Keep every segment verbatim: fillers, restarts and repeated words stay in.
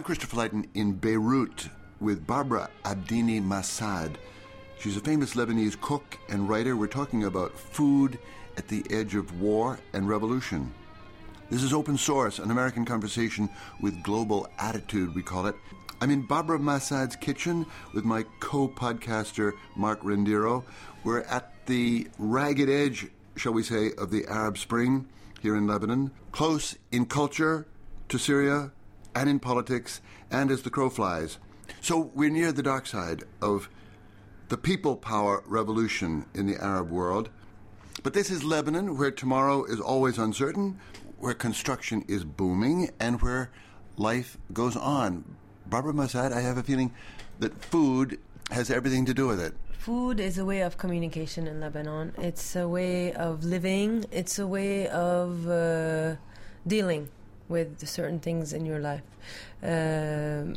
Christopher Lighton in Beirut with Barbara Abdini Massad. She's a famous Lebanese cook and writer. We're talking about food at the edge of war and revolution. This is Open Source, an American conversation with global attitude, we call it. I'm in Barbara Massad's kitchen with my co-podcaster, Mark Rendiro. We're at the ragged edge, shall we say, of the Arab Spring here in Lebanon, close in culture to Syria and in politics, and as the crow flies. So we're near the dark side of the people power revolution in the Arab world. But this is Lebanon, where tomorrow is always uncertain, where construction is booming, and where life goes on. Barbara Massad, I have a feeling that food has everything to do with it. Food is a way of communication in Lebanon. It's a way of living. It's a way of uh, dealing with certain things in your life. Um,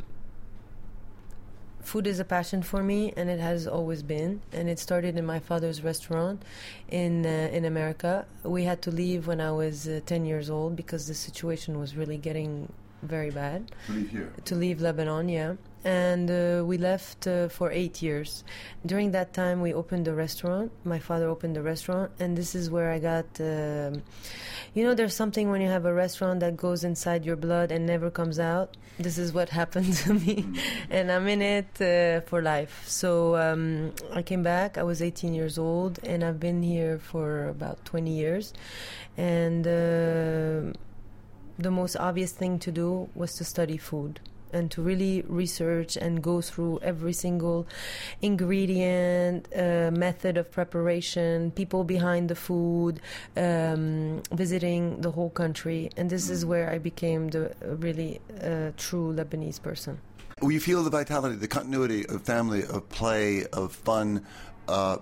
food is a passion for me, and it has always been. And it started in my father's restaurant in uh, in America. We had to leave when I was uh, ten years old because the situation was really getting very bad. To leave here? To leave Lebanon, yeah. And uh, we left uh, for eight years. During that time, we opened a restaurant. My father opened a restaurant, and this is where I got... Uh, you know, there's something when you have a restaurant that goes inside your blood and never comes out. This is what happened to me, and I'm in it uh, for life. So um, I came back. I was eighteen years old, and I've been here for about twenty years. And uh, the most obvious thing to do was to study food and to really research and go through every single ingredient, uh, method of preparation, people behind the food, um, visiting the whole country. And this is where I became the really uh, true Lebanese person. We feel the vitality, the continuity of family, of play, of fun, uh,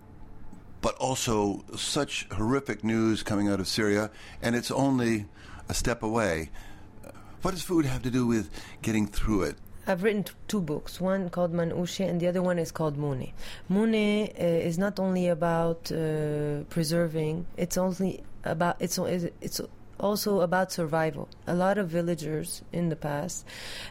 but also such horrific news coming out of Syria, and it's only a step away. What does food have to do with getting through it? I've written t- two books, one called Manouche and the other one is called Moune. Moune uh, is not only about uh, preserving, it's only about it's it's also about survival. A lot of villagers in the past,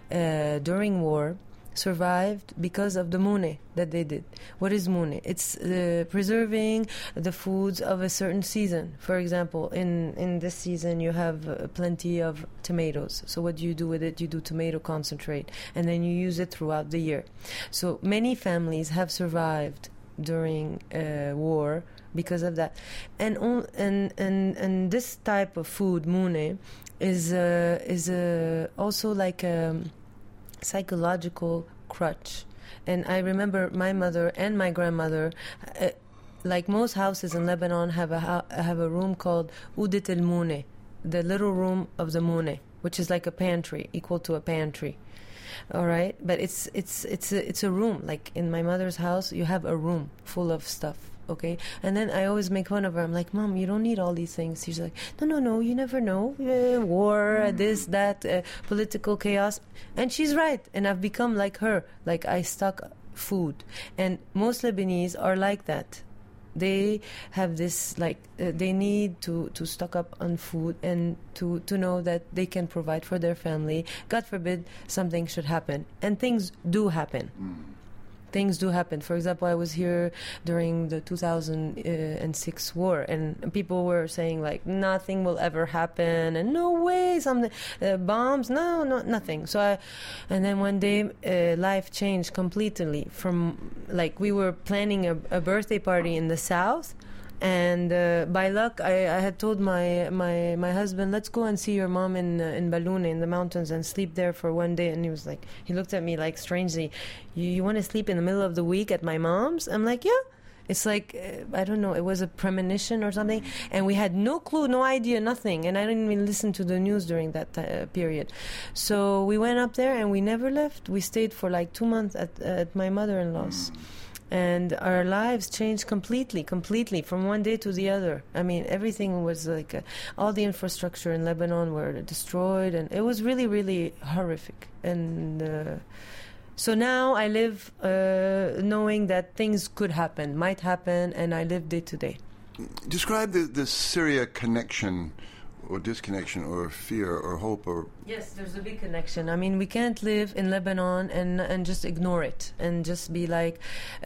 uh, during war, survived because of the moune that they did. What is moune? It's uh, preserving the foods of a certain season. For example, in, in this season you have uh, plenty of tomatoes. So what do you do with it? You do tomato concentrate, and then you use it throughout the year. So many families have survived during uh, war because of that. And on, and, and and this type of food, moune, is uh, is uh, also like a psychological crutch. And I remember my mother and my grandmother, uh, like most houses in Lebanon, have a ha- have a room called Oudet el Moune, the little room of the moune, which is like a pantry, equal to a pantry. All right, but it's it's it's a, it's a room. Like in my mother's house, you have a room full of stuff. Okay, and then I always make fun of her. I'm like, Mom, you don't need all these things. She's like, no, no, no, you never know. Uh, war, uh, this, that, uh, political chaos. And she's right. And I've become like her. Like, I stock food. And most Lebanese are like that. They have this, like, uh, they need to, to stock up on food and to, to know that they can provide for their family. God forbid something should happen. And things do happen. Mm. Things do happen. For example, I was here during the two thousand six war, and people were saying, like, nothing will ever happen, and no way, some uh, bombs, no, no, nothing. So, I, and then one day, uh, life changed completely. From, like, we were planning a, a birthday party in the south, and uh, by luck, I, I had told my, my my husband, let's go and see your mom in uh, in Balloune in the mountains and sleep there for one day. And he was like, he looked at me like strangely, you, you want to sleep in the middle of the week at my mom's? I'm like, yeah. It's like, uh, I don't know, it was a premonition or something. And we had no clue, no idea, nothing. And I didn't even listen to the news during that uh, period. So we went up there and we never left. We stayed for like two months at, at my mother-in-law's. And our lives changed completely, completely, from one day to the other. I mean, everything was like, uh, all the infrastructure in Lebanon were destroyed, and it was really, really horrific. And uh, so now I live uh, knowing that things could happen, might happen, and I live day to day. Describe the, the Syria connection or disconnection or fear or hope or... Yes, there's a big connection. I mean, we can't live in Lebanon and and just ignore it and just be like uh,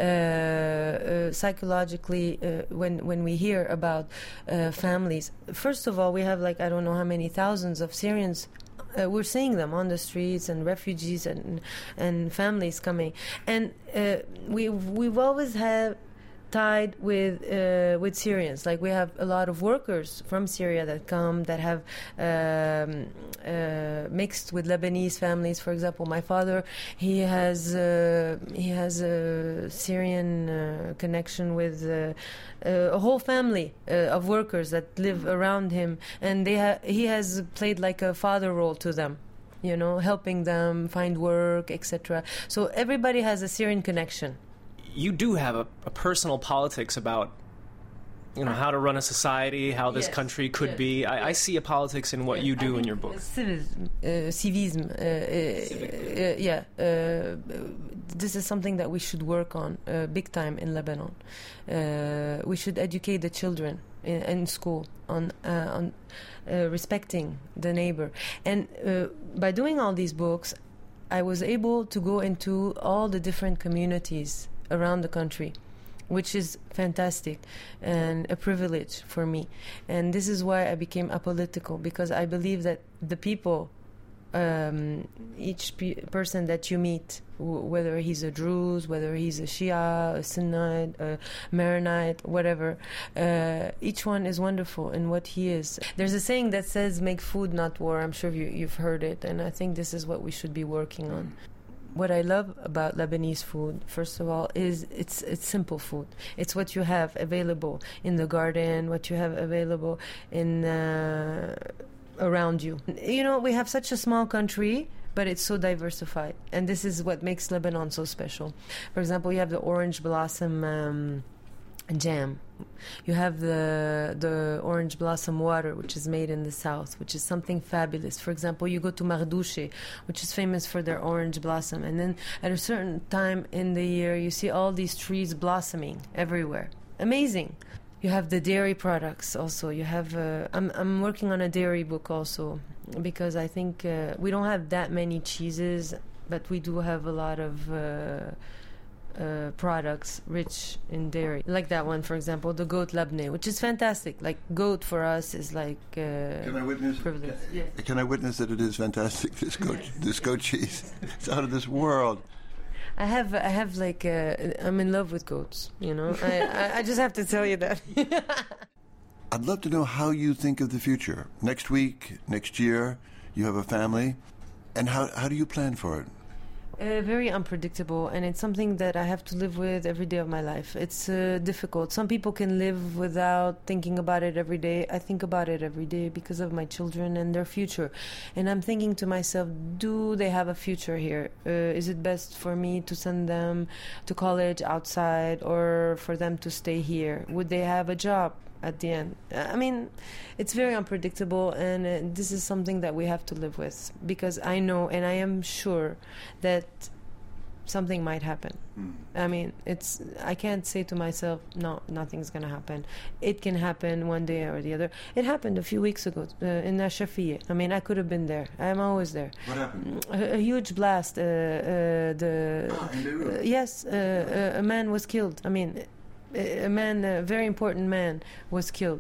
uh, psychologically uh, when when we hear about uh, families. First of all, we have like I don't know how many thousands of Syrians. Uh, we're seeing them on the streets and refugees and and families coming, and uh, we we've always had. Tied with uh, with Syrians, like we have a lot of workers from Syria that come that have um, uh, mixed with Lebanese families. For example, my father, he has uh, he has a Syrian uh, connection with uh, uh, a whole family uh, of workers that live around him, and they ha- he has played like a father role to them. You know, helping them find work, et cetera. So everybody has a Syrian connection. You do have a, a personal politics about, you know, how to run a society, how this yes, country could yes, be. I, yes. I see a politics in what Yeah, you do I in your book. Civism, uh, civism, uh, uh, yeah. Uh, this is something that we should work on uh, big time in Lebanon. Uh, we should educate the children in, in school on uh, on uh, respecting the neighbor, and uh, by doing all these books, I was able to go into all the different communities around the country, which is fantastic and a privilege for me. And this is why I became apolitical, because I believe that the people, um, each pe- person that you meet, w- whether he's a Druze, whether he's a Shia, a Sunnite, a Maronite, whatever, uh, each one is wonderful in what he is. There's a saying that says, make food, not war. I'm sure you, you've heard it, and I think this is what we should be working on. What I love about Lebanese food, first of all, is it's it's simple food. It's what you have available in the garden, what you have available in uh, around you. You know, we have such a small country, but it's so diversified, and this is what makes Lebanon so special. For example, you have the orange blossom um, jam. You have the the orange blossom water, which is made in the south, which is something fabulous. For example, you go to Mardouche, which is famous for their orange blossom, and then at a certain time in the year, you see all these trees blossoming everywhere. Amazing. You have the dairy products also. You have. Uh, I'm I'm working on a dairy book also, because I think uh, we don't have that many cheeses, but we do have a lot of. Uh, Uh, products rich in dairy, like that one, for example, the goat labneh, which is fantastic. Like goat for us is like uh, Can I witness? privilege. Can, Yes. can I witness that it is fantastic? This goat, this goat cheese, it's out of this world. I have, I have like, uh, I'm in love with goats. You know, I, I, I just have to tell you that. I'd love to know how you think of the future. Next week, next year, you have a family, and how how do you plan for it? Uh, very unpredictable, and it's something that I have to live with every day of my life. It's uh, difficult. Some people can live without thinking about it every day. I think about it every day because of my children and their future. And I'm thinking to myself, do they have a future here? Uh, is it best for me to send them to college outside, or for them to stay here? Would they have a job at the end? I mean, it's very unpredictable, and uh, this is something that we have to live with, because I know and I am sure that something might happen. Mm. I mean, it's I can't say to myself, no, nothing's going to happen. It can happen one day or the other. It happened a few weeks ago uh, in Nashafiyeh. I mean, I could have been there. I'm always there. What happened? A, a huge blast. Uh, uh, the Ah, in Beirut. uh, yes, uh, uh, a man was killed. I mean, a man, a very important man, was killed.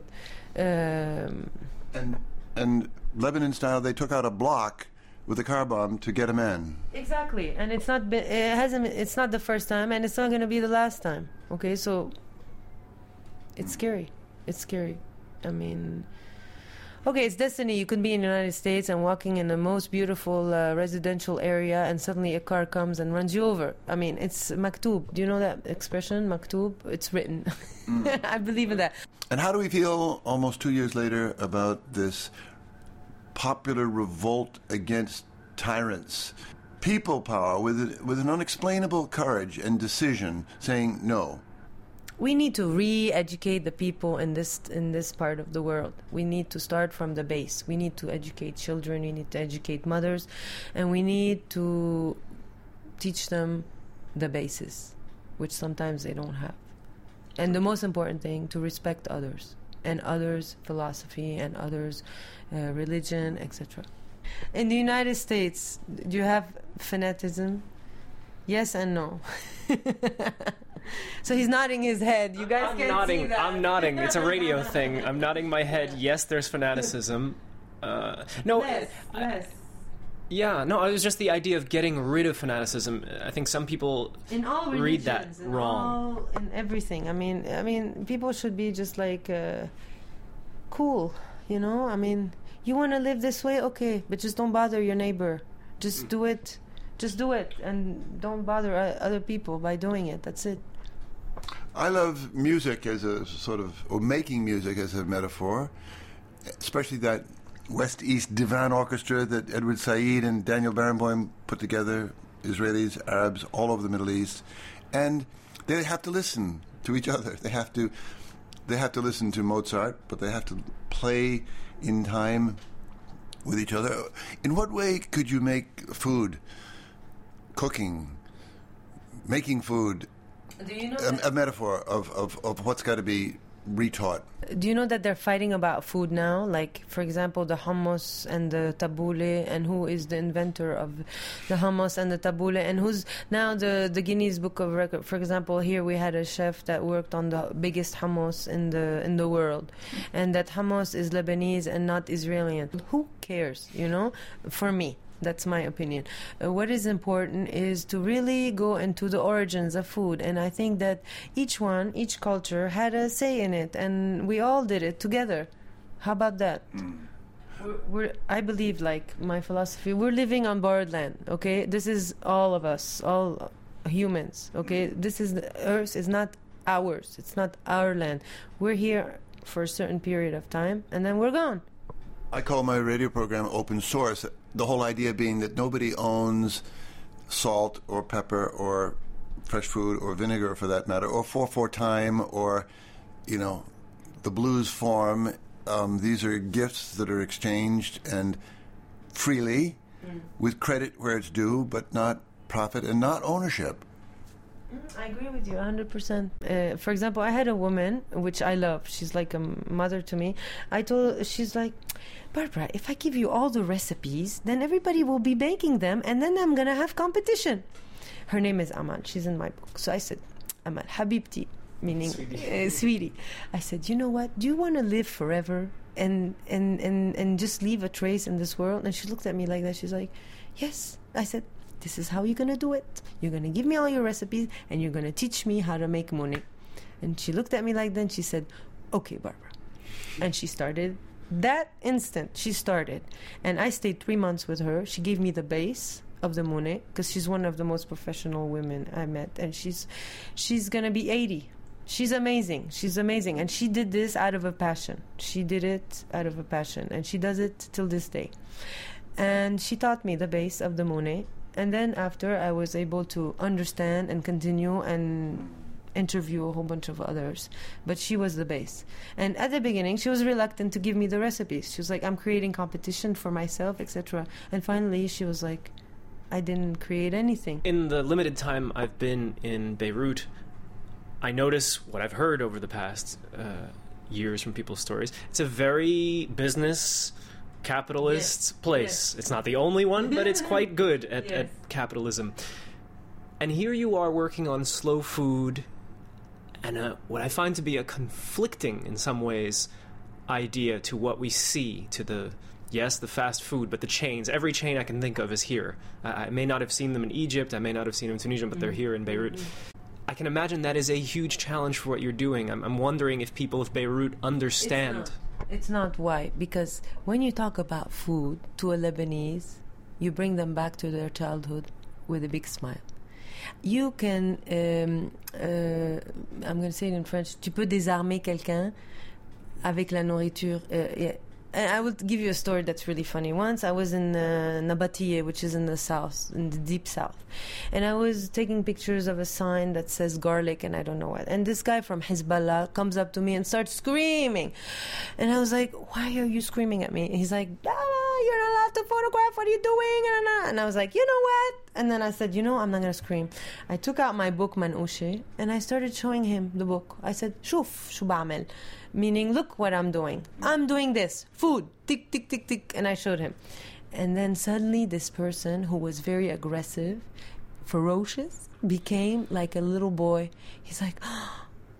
Um, And and Lebanon style, they took out a block with a car bomb to get a man. exactly, and it's not been, it hasn't. It's not the first time, and it's not going to be the last time. Okay, so it's scary. It's scary. I mean, okay, it's destiny. You could be in the United States and walking in the most beautiful uh, residential area, and suddenly a car comes and runs you over. I mean, it's maktub. Do you know that expression, maktub? It's written. Mm. I believe in that. And how do we feel almost two years later about this popular revolt against tyrants? People power with with an unexplainable courage and decision saying no. We need to re-educate the people in this in this part of the world. We need to start from the base. We need to educate children. We need to educate mothers, and we need to teach them the basis, which sometimes they don't have. And the most important thing, to respect others. and others philosophy, and others uh, religion, et cetera. In the United States, do you have fanaticism? Yes and no. So he's nodding his head. You guys I'm can't nodding. see that. I'm nodding. It's a radio thing. I'm nodding my head. Yes, there's fanaticism. Uh, no. Less, I- less. Yeah, no, it was just the idea of getting rid of fanaticism. I think some people In all religions, read that in wrong. all, in everything. I mean, I mean, people should be just like uh, cool, you know. I mean, you want to live this way, okay, but just don't bother your neighbor. Just do it. Just do it, and don't bother uh, other people by doing it. That's it. I love music as a sort of, or making music as a metaphor, especially that West-East Divan Orchestra that Edward Said and Daniel Barenboim put together, Israelis, Arabs, all over the Middle East. And they have to listen to each other. They have to they have to listen to Mozart, but they have to play in time with each other. In what way could you make food, cooking, making food, Do you know? a, a metaphor of, of, of what's got to be retaught? Do you know that they're fighting about food now? Like, for example, the hummus and the tabbouleh, and who is the inventor of the hummus and the tabbouleh, and who's now the, the Guinness Book of Record. For example, here we had a chef that worked on the biggest hummus in the in the world, and that hummus is Lebanese and not Israeli. Who cares, you know? For me. That's my opinion. Uh, what is important is to really go into the origins of food, and I think that each one, each culture had a say in it, and we all did it together. How about that? Mm. We're, we're, I believe, like my philosophy, we're living on borrowed land. Okay, this is all of us, all humans. Okay, this is the Earth is not ours. It's not our land. We're here for a certain period of time, and then we're gone. I call my radio program open source. The whole idea being that nobody owns salt or pepper or fresh food or vinegar, for that matter, or four four time, or, you know, the blues form. Um, these are gifts that are exchanged and freely, mm. with credit where it's due, but not profit and not ownership. I agree with you one hundred percent. Uh, for example, I had a woman, which I love. She's like a mother to me. I told, she's like, Barbara, if I give you all the recipes, then everybody will be baking them, and then I'm going to have competition. Her name is Amal. She's in my book. So I said, Amal, Habibti, meaning sweetie. Uh, sweetie. I said, you know what? Do you want to live forever and, and, and, and just leave a trace in this world? And she looked at me like that. She's like, yes. I said, this is how you're going to do it. You're going to give me all your recipes, and you're going to teach me how to make money. And she looked at me like that, and she said, okay, Barbara. And she started. That instant, she started. And I stayed three months with her. She gave me the base of the money, because she's one of the most professional women I met. And she's she's going to be eighty. She's amazing. She's amazing. And she did this out of a passion. She did it out of a passion. And she does it till this day. And she taught me the base of the money. And then after, I was able to understand and continue and interview a whole bunch of others. But she was the base. And at the beginning, she was reluctant to give me the recipes. She was like, I'm creating competition for myself, et cetera. And finally, she was like, I didn't create anything. In the limited time I've been in Beirut, I notice what I've heard over the past uh, years from people's stories. It's a very business capitalist yes. place. Yes. It's not the only one, but it's quite good at, yes. at capitalism. And here you are working on slow food and a, what I find to be a conflicting, in some ways, idea to what we see, to the, yes, the fast food, but the chains. Every chain I can think of is here. I, I may not have seen them in Egypt, I may not have seen them in Tunisia, but mm-hmm. they're here in Beirut. Mm-hmm. I can imagine that is a huge challenge for what you're doing. I'm, I'm wondering if people of Beirut understand. It's not. It's not. Why? Because when you talk about food to a Lebanese, you bring them back to their childhood with a big smile. You can, um, uh, I'm going to say it in French, tu peux désarmer quelqu'un avec la nourriture. Uh, yeah. And I will give you a story that's really funny. Once I was in uh, Nabatieh, which is in the south, in the deep south. And I was taking pictures of a sign that says garlic and I don't know what. And this guy from Hezbollah comes up to me and starts screaming. And I was like, why are you screaming at me? And he's like, ah, you're not allowed to photograph. What are you doing? And I was like, you know what? And then I said, you know, I'm not going to scream. I took out my book, Manouche, and I started showing him the book. I said, شوف شو بعمل. Meaning, look what I'm doing. I'm doing this. Food. Tick, tick, tick, tick. And I showed him. And then suddenly this person who was very aggressive, ferocious, became like a little boy. He's like, oh.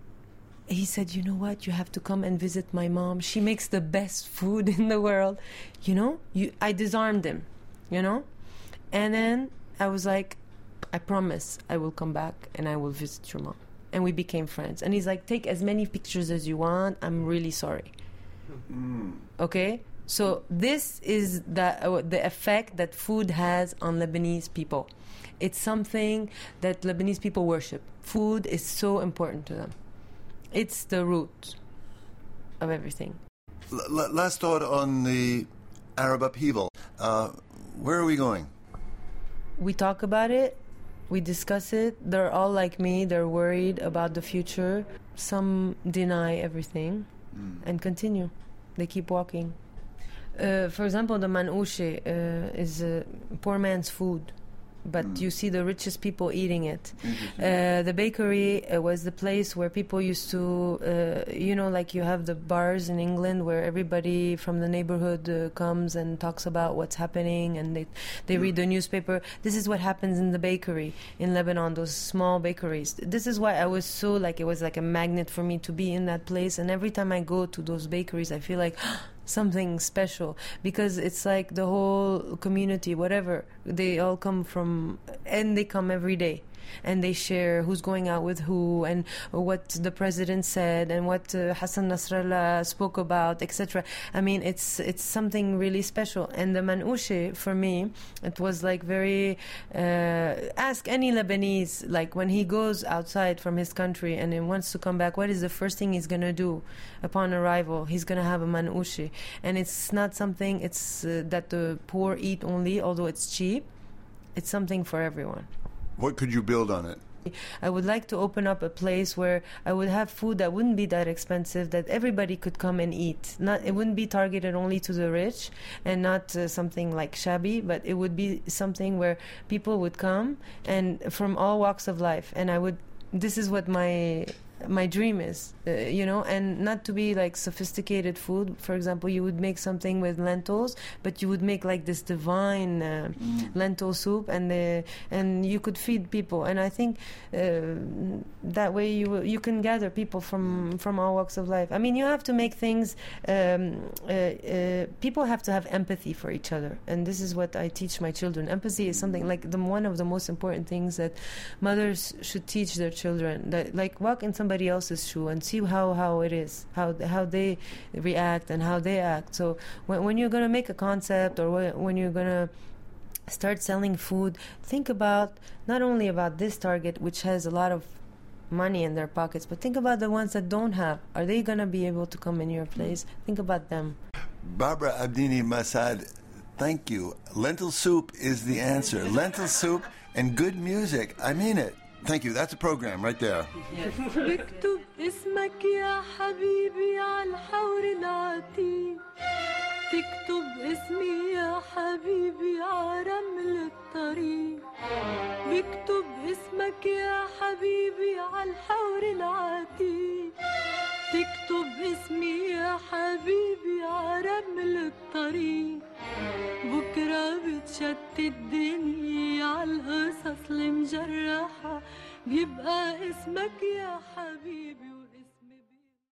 He said, you know what? You have to come and visit my mom. She makes the best food in the world. You know, you, I disarmed him, you know? And then I was like, I promise I will come back and I will visit your mom. And we became friends. And he's like, take as many pictures as you want. I'm really sorry. Mm. Okay? So this is the, uh, the effect that food has on Lebanese people. It's something that Lebanese people worship. Food is so important to them. It's the root of everything. L- last thought on the Arab upheaval. Uh, where are we going? We talk about it. We discuss it. They're all like me. They're worried about the future. Some deny everything mm. and continue. They keep walking. Uh, for example, the manouche uh, is a poor man's food. But mm. you see the richest people eating it. Uh, the bakery uh, was the place where people used to, uh, you know, like you have the bars in England where everybody from the neighborhood uh, comes and talks about what's happening and they, they mm. read the newspaper. This is what happens in the bakery in Lebanon, those small bakeries. This is why I was so, like, it was like a magnet for me to be in that place. And every time I go to those bakeries, I feel like something special, because it's like the whole community, whatever, they all come from, and they come every day and they share who's going out with who and what the president said and what uh, Hassan Nasrallah spoke about, et cetera. I mean, it's it's something really special. And the manouche, for me, it was like very, uh, ask any Lebanese, like when he goes outside from his country and he wants to come back, what is the first thing he's going to do upon arrival? He's going to have a manouche. And it's not something it's uh, that the poor eat only, although it's cheap. It's something for everyone. What could you build on it? I would like to open up a place where I would have food that wouldn't be that expensive, that everybody could come and eat. Not, it wouldn't be targeted only to the rich and not uh, something like shabby, but it would be something where people would come and from all walks of life. And I would, this is what my my dream is, uh, you know, and not to be like sophisticated food. For example, you would make something with lentils, but you would make like this divine uh, mm. lentil soup, and the and you could feed people. And I think uh, that way you you can gather people from from all walks of life. I mean, you have to make things. Um, uh, uh, people have to have empathy for each other, and this is what I teach my children. Empathy is something like the one of the most important things that mothers should teach their children. That like walk in somebody else's shoe and see how, how it is, how how they react and how they act. So when, when you're going to make a concept or when, when you're going to start selling food, think about not only about this target, which has a lot of money in their pockets, but think about the ones that don't have. Are they going to be able to come in your place? Think about them. Barbara Abdini Massad, thank you. Lentil soup is the answer. Lentil soup and good music. I mean it. Thank you. That's a program right there. بكتب اسمك يا حبيبي على الحور العتيق تكتب اسمي يا حبيبي على رمل الطريق بكتب اسمك يا حبيبي على الحور العتيق تكتب اسمي يا حبيبي على رمل الطريق بكرة بتشتت الدنيا على القصص المجرحة بيبقى اسمك يا حبيبي